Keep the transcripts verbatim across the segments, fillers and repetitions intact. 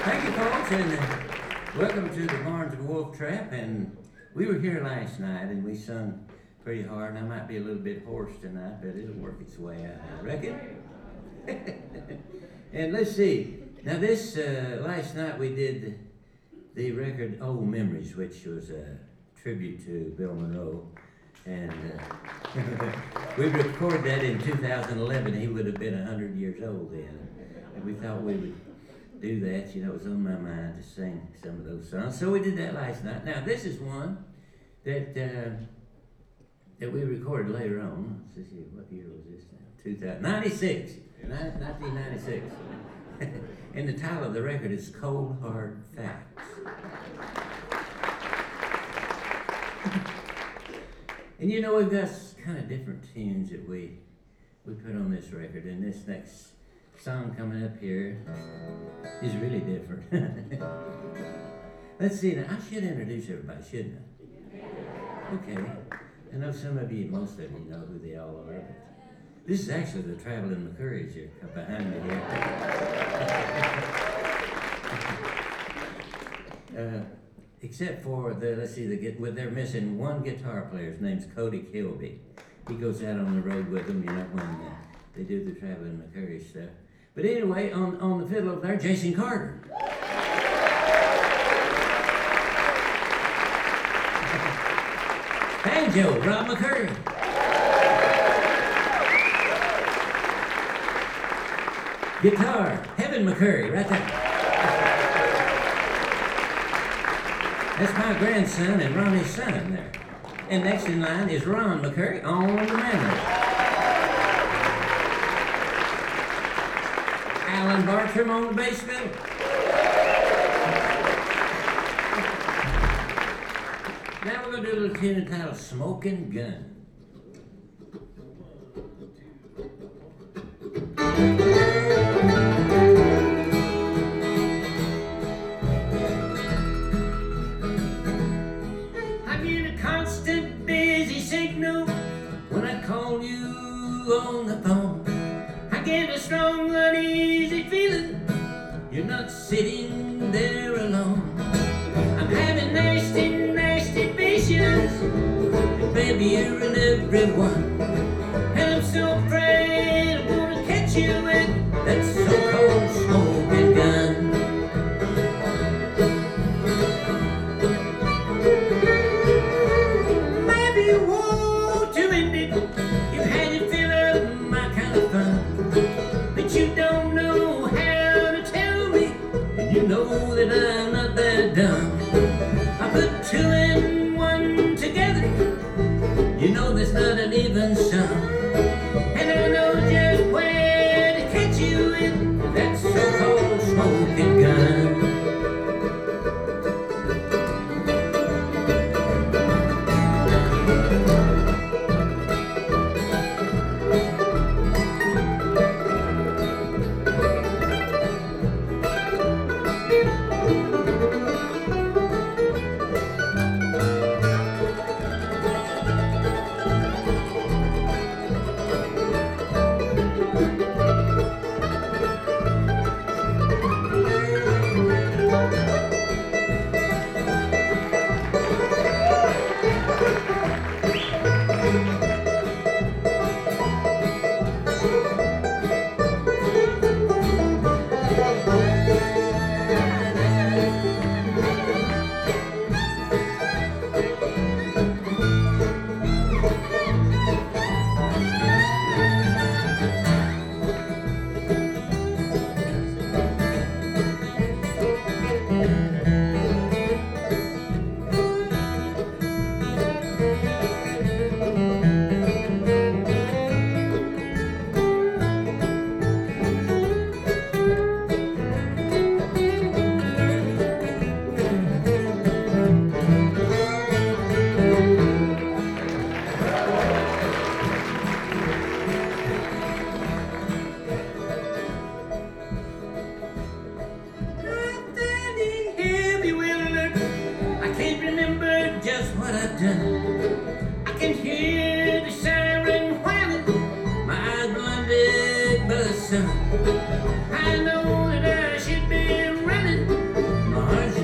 Thank you, folks, and uh, welcome to the Barnes and Wolf Trap. And we were here last night, and we sung pretty hard. And I might be a little bit hoarse tonight, but it'll work its way out, I reckon. And let's see. Now, this uh, last night we did the record "Old Memories," which was a tribute to Bill Monroe, and uh, we recorded that in two thousand eleven. He would have been one hundred years old then, and we thought we would do that. You know, it was on my mind to sing some of those songs, so we did that last night. Now, this is one that uh, that we recorded later on. Let's see, what year was this now? two thousand ninety-six, nineteen ninety-six. And the title of the record is "Cold Hard Facts." And you know, we've got kind of different tunes that we we put on this record, and this next song coming up here is really different. Let's see, now I should introduce everybody, shouldn't I? Okay. I know some of you, most of you know who they all are, but this is actually the Traveling McCurrys here behind me here. uh, except for the, let's see, the, well, they're missing one guitar player. His name's Cody Kilby. He goes out on the road with them, you know, when uh, they do the Traveling McCurry stuff. But anyway, on, on the fiddle over there, Jason Carter. Banjo, Rob McCurry. Guitar, Heaven McCurry, right there. That's my grandson and Ronnie's son there. And next in line is Ron McCurry on the mandolin. Alan Bartram on the bass fiddle. Now we're going to do a little tune entitled "Smoking Gun." I get a constant busy signal when I call you on the phone. I get a strong, uneasy feeling you're not sitting there alone. I'm having nasty, nasty visions, and baby, you're in every one. And I'm so afraid I'm gonna catch you with that so-called smoking gun. Maybe you want to end it. You've had your fill of my kind of fun, but you don't know how to tell me, and you know that I'm not that dumb. I put two and one together, you know that's not an even sum. And I know just where to catch you with that so-called smoking gun.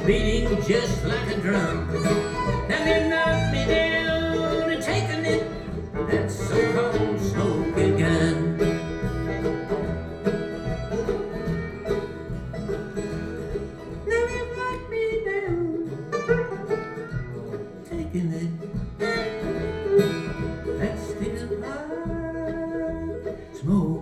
beating just like a drum. Now they knocked me down and taken it, that so-called smoking gun. Now they knocked me down, taking it, that still hot smoke.